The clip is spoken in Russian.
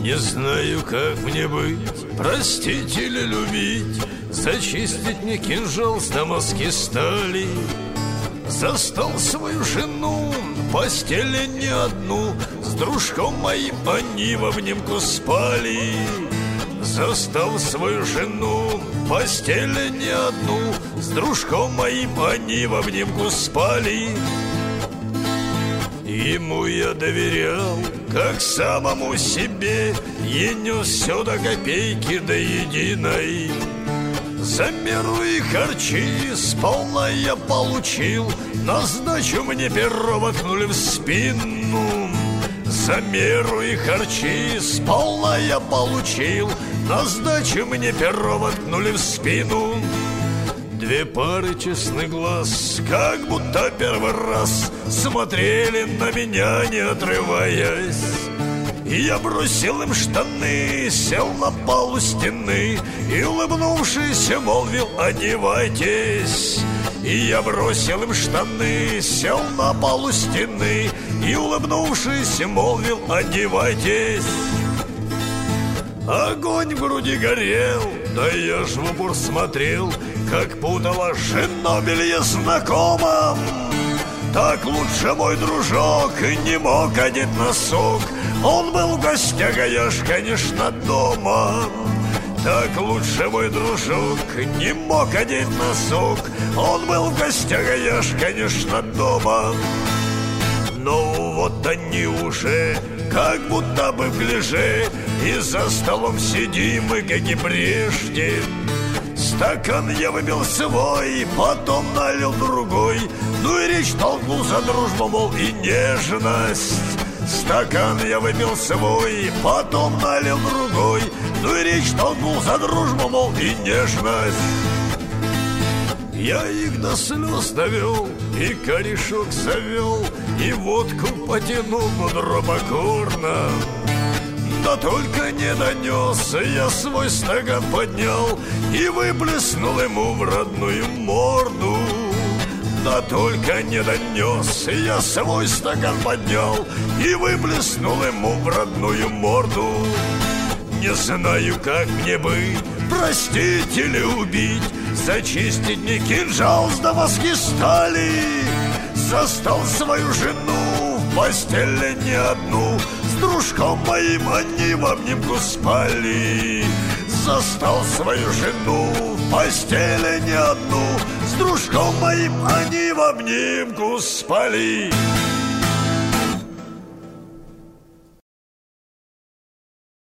Не знаю, как мне быть, простить или любить. Зачистить мне кинжал с дамасской стали. Застал свою жену, постели не одну, с дружком моим они в обнимку спали. Застал свою жену, постели не одну, с дружком моим они в обнимку спали. Ему я доверял, как самому себе, и нес все до копейки, до единой. За меру и харчи сполна я получил, на сдачу мне перо воткнули в спину. За меру и харчи сполна я получил, на сдачу мне перо воткнули в спину. Две пары честных глаз, как будто первый раз, смотрели на меня, не отрываясь. И я бросил им штаны, сел на полу стены и, улыбнувшись, молвил: одевайтесь. И я бросил им штаны, сел на полу стены и, улыбнувшись, молвил: одевайтесь. Огонь в груди горел, да я ж в упор смотрел, как путала жена белье знакомым. Так лучше мой дружок не мог одеть носок. Он был в гостях, а я ж, конечно, дома. Так лучше мой дружок не мог одеть носок. Он был в гостях, а я ж, конечно, дома. Ну вот они уже как будто бы в гляже, и за столом сидим мы, как и прежде. Стакан я выпил свой, потом налил другой. Ну и речь толкнул за дружбу, мол, и нежность. Стакан я выпил свой, потом налил другой. Ну и речь толкнул за дружбу, мол, и нежность. Я их до слез довел, и корешок завел, и водку потянул мудро покорно. Да только не донес, я свой стакан поднял и выплеснул ему в родную морду. Да только не донес, я свой стакан поднял и выплеснул ему в родную морду. Не знаю, как мне быть, простить или убить, зачистить мне кинжал с дамасской стали. Застал свою жену в постели не одну, с дружком моим они в обнимку спали. Застал свою жену в постели не одну, с дружком моим они в обнимку спали.